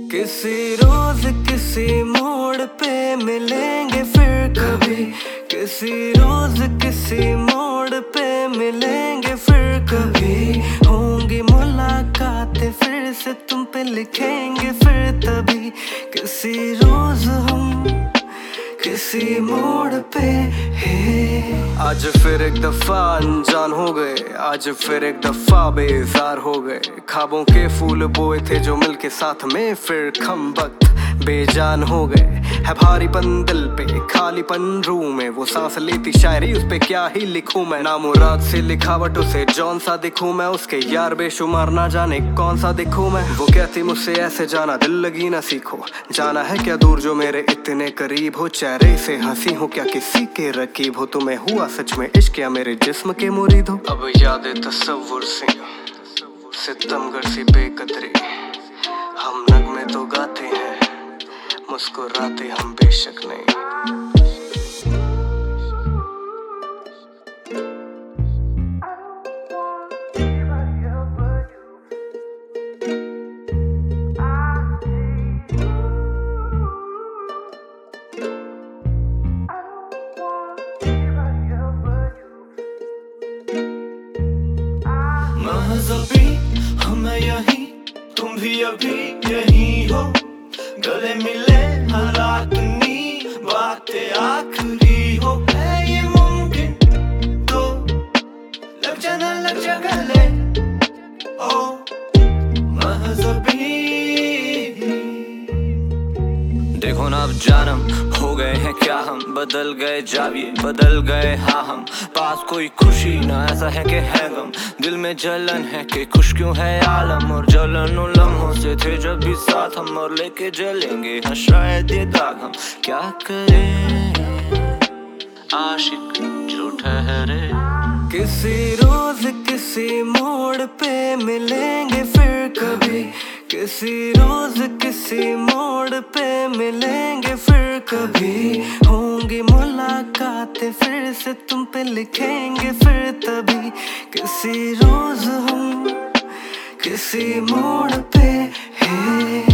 किसी रोज किसी मोड़ पे मिलेंगे फिर कभी, किसी रोज किसी मोड़ पे मिलेंगे फिर कभी। होंगी मुलाकातें फिर से तुम पे लिखेंगे फिर तभी, किसी रोज हम किसी मोड़ पे है। आज फिर एक दफा अनजान हो गए, आज फिर एक दफा बेजार हो गए। ख्वाबों के फूल बोए थे जो मिलके साथ में फिर खम वक्त बेजान हो गए। है भारीपन दिल पे खालीपन रूह में, वो सांस लेती शायरी उस पे क्या ही लिखूं मैं। ना मुराद से लिखावट उसे जौन सा दिखूं मैं, उसके यार बेशुमार ना जाने कौन सा दिखूं मैं। वो कहती मुझसे ऐसे जाना दिल लगी ना सीखो, जाना है क्या दूर जो मेरे इतने करीब हो। चेहरे से हंसी हो क्या किसी के रकीब हो, तुम्हें हुआ सच में इश्क या मेरे जिस्म के मुरीद हो। अब यादें तस्वुर सी सितमगर सी बेकदरी, हम नगमे तो गाते हैं मुस्कुराते हम बेशक नहीं। महज़ अभी हमें यही, तुम भी अभी यही हो। गले मिले हर रात नी बातें आखिरी हो। है ये मुमकिन तो लग जा गले, ओ महज़ अभी। देखो ना अब जानम हो गए हैं क्या हम, बदल गए जाविए बदल गए हाँ हम। पास कोई खुशी ना ऐसा है कि है गम, दिल में जलन है कि खुश क्यों है आलम। और जलन उन लम्हों से थे जब भी साथ हम, और लेके जलेंगे हाँ शायद ये दाग हम। क्या करें आशिक जो ठहरे, किसी रोज किसी मोड़ पे मिलेंगे फिर कभी, किसी रोज किसी मोड़ पे मिलेंगे फिर कभी। होंगी मुलाकातें फिर से तुम पे लिखेंगे फिर तभी, किसी रोज हम किसी मोड़ पे है।